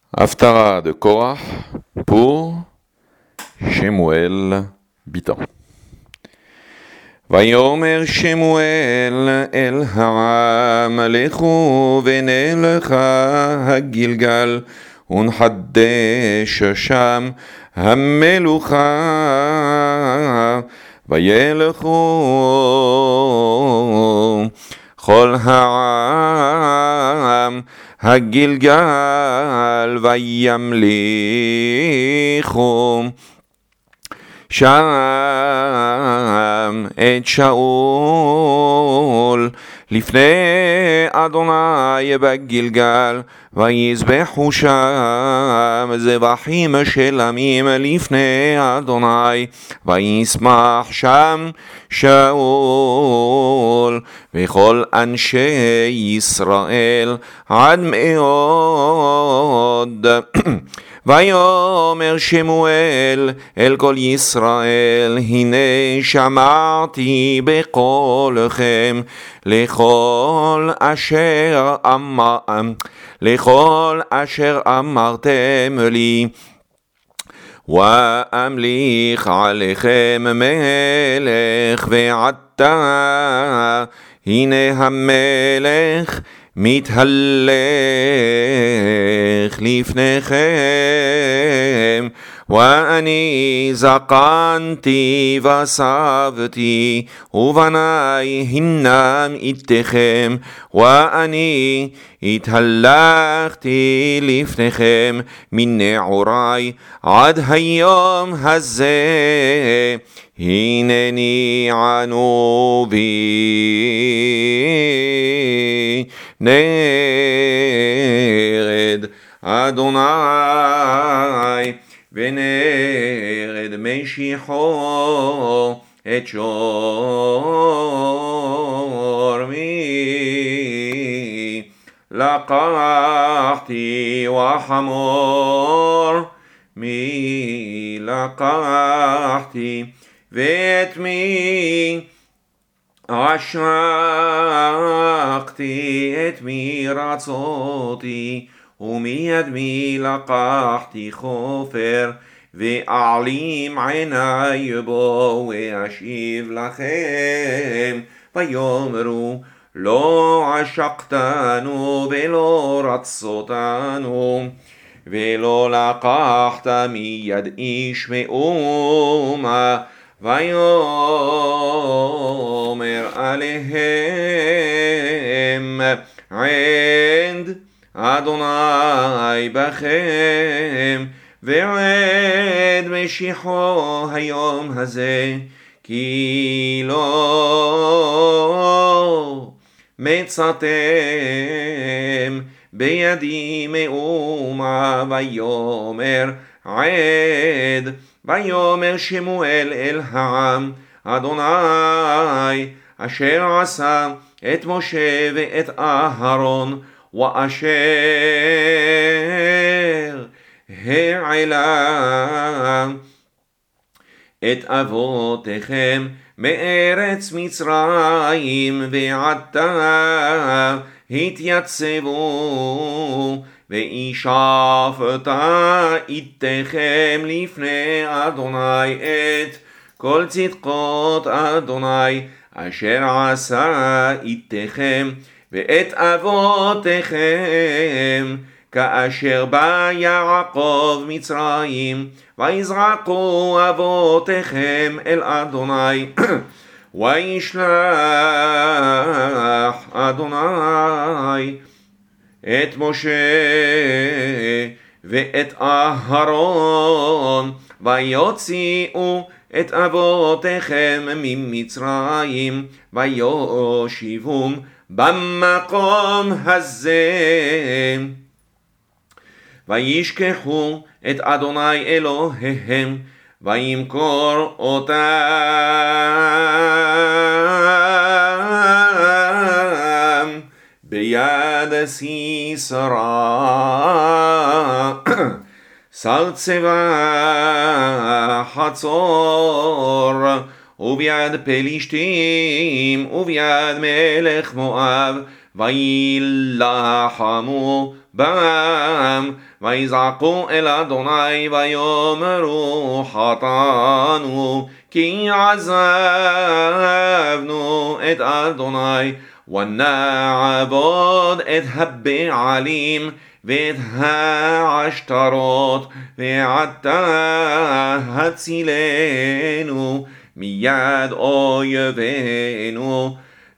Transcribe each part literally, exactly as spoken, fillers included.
Haftarah de Korah pour Shemuel Bitan. ויאמר שמואל אל העם, לכו ונלכה הגלגל ונחדש שם המלוכה. וילכו כל העם הגלגל וימליכו שם את שאול לפני אדוני בגלגל, ויזבחו שם זבחים שלמים לפני אדוני, וישמח שם שאול וכל אנשי ישראל עד מאוד. ויאמר שמואל אל כל ישראל, הנה שמעתי בקולכם לכל אשר אמר, לכל אשר אמרתם לי, ואמליך עליכם מלך. ועתה הנה המלך מתהלך לפניכם, ואני זקנתי וסבתי, ובניי הנם איתכם, ואני התהלכתי לפניכם מנעורי עד היום הזה. הנני ענו בי נרד אדוני, ונרד משיחו את שורמי. לקחתי וחמור מי לקחתי, ואת מי עשקתי, את מי רצותי, ומיד מי לקחתי חופר, ואעלים עיני בו ואשיב לכם. ויאמרו לא עשקתנו ולא רצותנו, ולא לקחת מיד איש מאומה. ויאמר עליהם עד אדוני בכם, ועד משיחו היום הזה, כי לא מצאתם בידי מאומה. ויאמר עד. ויאמר שמואל אל העם, אדוני אשר עשה את משה ואת אהרון, ואשר העלה את אבותיכם מארץ מצרים, ועתה התייצבו וישפט איתכם לפני אדוני את כל צדקות אדוני אשר עשה איתכם ואת אבותיכם, כאשר בא יעקב מצרים, ויזרקו אבותיכם אל אדוני. וישלח אדוני את משה ואת אהרון, ויוציאו את אבותיכם ממצרים, ויושיבום במקום הזה. וישכחו את אדוני אלוהיהם, וימכור אותם ביד סיסרא שר צבא חצור, וביד פלישתים, וביד מלך מואב, וילחמו בם, ויזעקו אל אדוני ויאמרו חטאנו, כי עזבנו את אדוני, ונעבוד את הבעלים ואת העשתרות, ועתה הצילנו מיד אויבינו,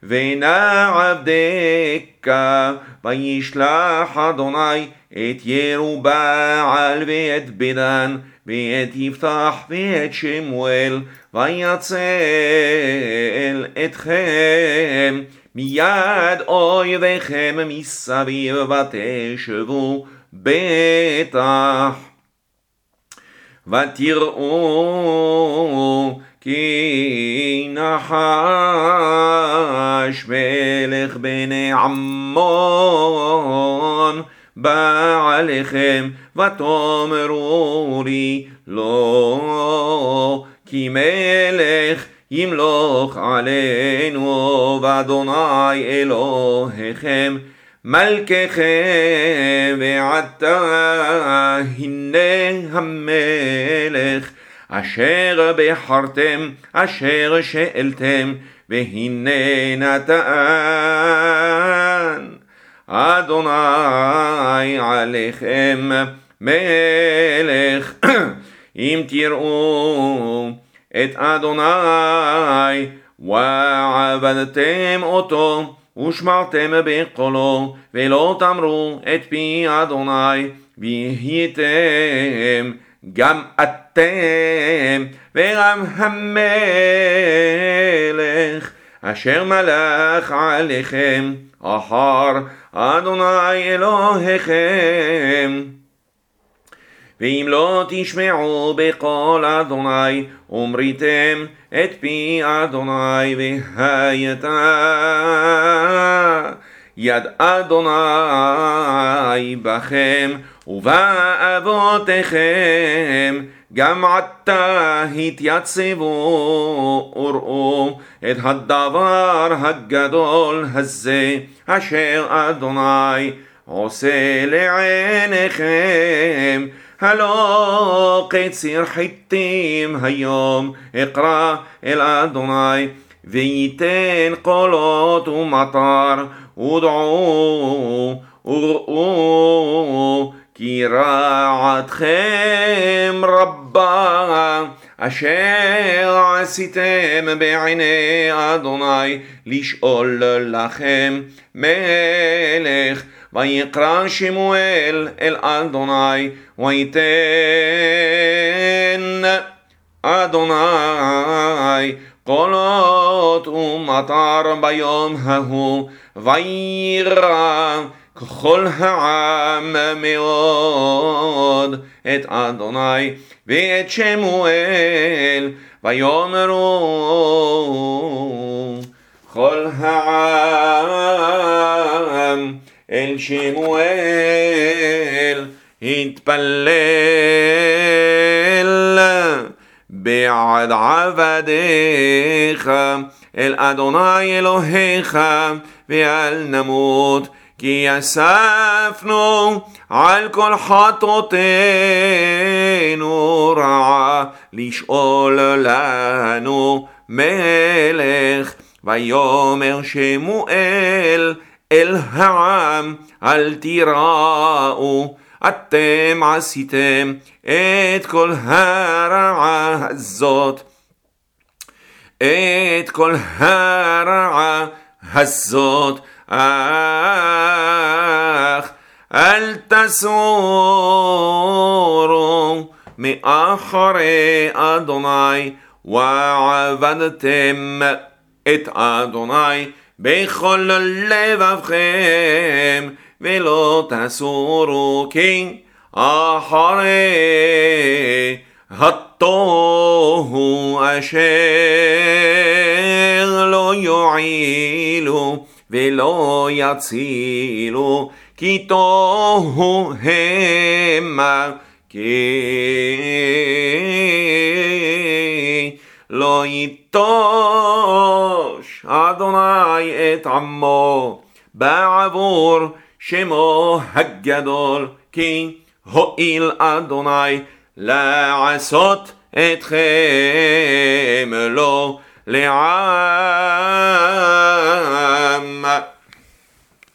ונעבדך. וישלח אדוני את ירובעל ואת בדן ואת יפתח ואת שמואל, ויצל אתכם מיד אויביכם מסביב, ותשבו בטח. ותראו כי נחש מלך בני עמון בא עליכם, ותאמרו לי לא, כי מלך ימלוך עלינו, ואדוני אלוהיכם מלככם. ועתה הנה המלך אשר בחרתם, אשר שאלתם, והנה נתן אדוני עליכם מלך. אם תראו את אדוני ועבדתם אותו ושמרתם בקולו, ולא תמרו את פי אדוני, והייתם גם אתם וגם המלך אשר מלך עליכם אחר אדוני אלוהיכם. ואם לא תשמעו בקול אדוני ומריתם את פי אדוני, והייתה יד אדוני בכם ובאבותיכם, גם עתה התייצבו וראו את הדבר הגדול הזה אשר אדוני עושה לעיניכם. הלא קציר חיטים היום אקרא אל אדוני, וייתן קולות ומטר, ודעו וראו כי רעתכם רבה אשר עשיתם בעיני אדוני, לשאול לכם מלך. ויקרא שמואל אל אדוני, ויתן אדוני קולות ומטר ביום ההוא, וירא כל העם מאוד את אדוני ואת שמואל, ויאמרו כל העם אל שמואל, התפלל בעד עבדיך אל אדוני אלוהיך, ואל נמות, כי אספנו על כל חטאותינו רעה, לשאול לנו מלך. ויאמר שמואל אל העם, אל תיראו, אתם עשיתם את כל הרעה הזאת, את כל הרעה הזאת, אך אל תסורו מאחרי אדוני, ועבדתם את אדוני בכל לבבכם, ולא תסורו כי אחרי התוהו אשר לא יועילו ולא יצילו, כי תוהו המה, כי לא יטוש אדוני את עמו בעבור שמו הגדול, כי הואיל אדוני לעשות אתכם לו לעם